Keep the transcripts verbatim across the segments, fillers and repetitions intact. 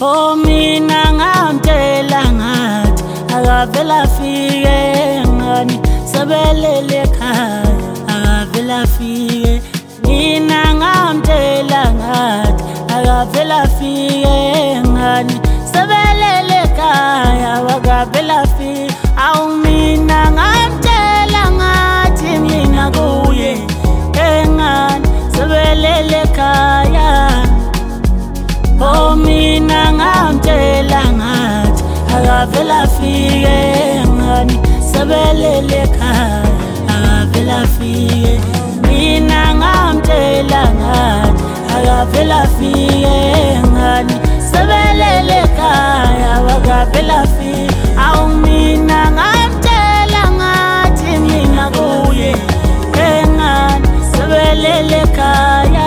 Oh mina ngamtshela ngathi akavela afike ngani sebelele ekhaya akavela afike. Mina ngamtshela ngathi akavela afike ngani sebelele ekhaya akavela afike. Awu mina ngamtshela ngathi mina kuye engani sebelele ekhaya. Oh mina ngamtshela ngathi akavela afike ngani sebelele ekhaya akavela afike. Mina ngamtshela ngathi akavela afike ngani sebelele ekhaya akavela afike. Awu mina ngamtshela ngathi mina kuye engani sebelele ekhaya.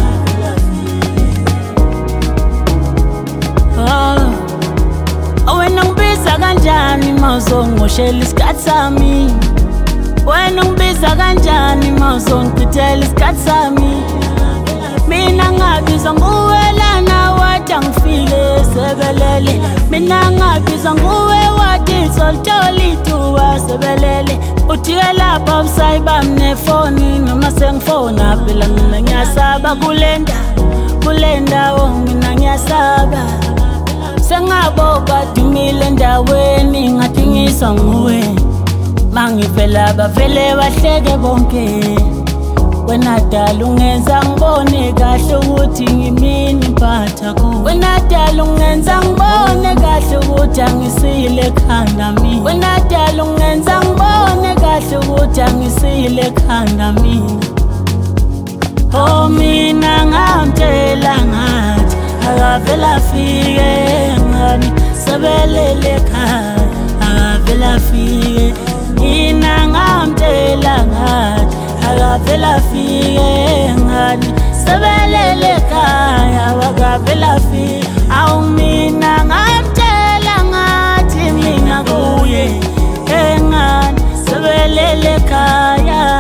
Wena ngibiza kanjani mawuzongimoshela isikhathi sami? Wena ngibiza kanjani mawuzongichithela isikhathi sami? Mina ngabizwa nguwe lana wathi angifike sebelele. Mina ngabizwa nguwe wathi solithola ithuba sebelele. Uthike lapha usayibami nefoni noma sengifona phela mina ngiyasaba kule ndawo kule ndawo mina ngiyasaba. Sengaboba dumile endaweni ngadingiswa nguwe. Mangivela bavele bahleke bonke. Wena dala ungenza ngibone kahle ukuthi ngimini mpatha kuwe. Wena dala ungenza ngibone kahle ukuthi angisile ekhanda mina. Wena dala ungenza ngibone kahle ukuthi angisile ekhanda mina. Oh mina ngamtshela ngathi akavela afike ngani sebelele ekhaya akavela afike. Mina ngamtshela ngathi akavela afike ngani sebelele ekhaya akavela afike. Awu mina ngamtshela ngathi mina kuye engani sebelele ekhaya.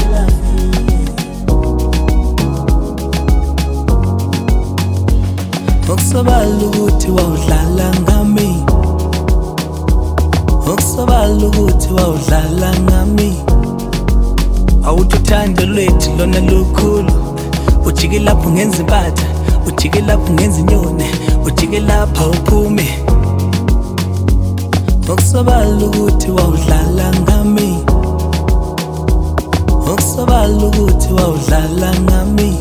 Okusobala ukuthi wawudlala ngami, okusobala ukuthi wawudlala ngami. Awuthi uthando lwethu lona lukhulu. Ujike lapho ngenza impatha, ujike lapho ngenza inyoni, ujike lapha uphume. Okusobala ukuthi wawudlala ngami, okusobala ukuthi wawudlala ngami.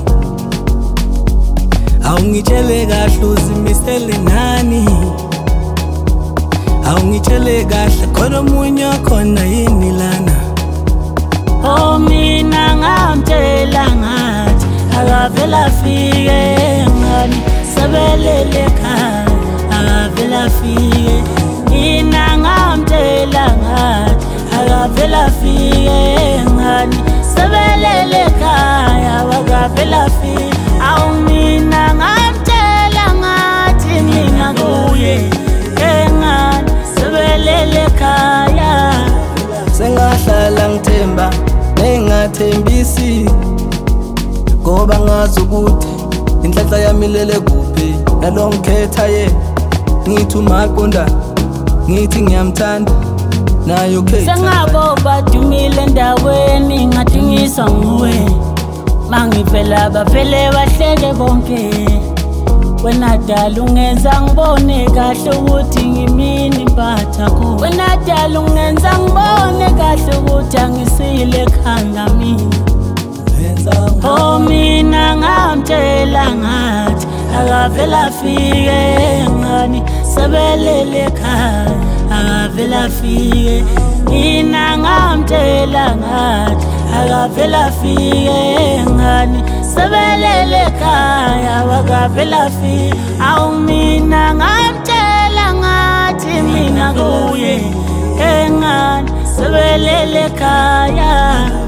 Awungitshele kahle uzimisele nani, awungitshele kahle khona omunye khona yini lana. Oh mina ngamtshela ngathi akavela afike ngani sebelele ekhaya akavela afike. Mina ngamtshela ngathi akavela afike ngani sebelele ekhaya akavela afike. Awu mina ngamtshela ngathi mina kuye engani sebelele ekhaya. Sengahlala ngithemba nengathembisi, ngoba ngazi ukuthi inhlanhla yami lele kuphi. Nalo ngikhetha ye ngithi umaqonda ngithi ngiyamthanda nayo khetha. Sengaboba dumile endaweni ngadingiswa nguwe. Mangivela bavele bahleke bonke. Wena dala ungenza ngibone kahle ukuthi ngimini mpatha kuwe. Wena dala ungenza ngibone kahle ukuthi angisile ekhanda mina. Oh mina ngamtshela ngathi akavela afike ngani sebelele ekhaya akavela afike. Mina ngamtshela ngathi akavela afike ngani sebelele ekhaya akavela afike. Awu mina ngamtshela ngathi mina kuye engani sebelele ekhaya.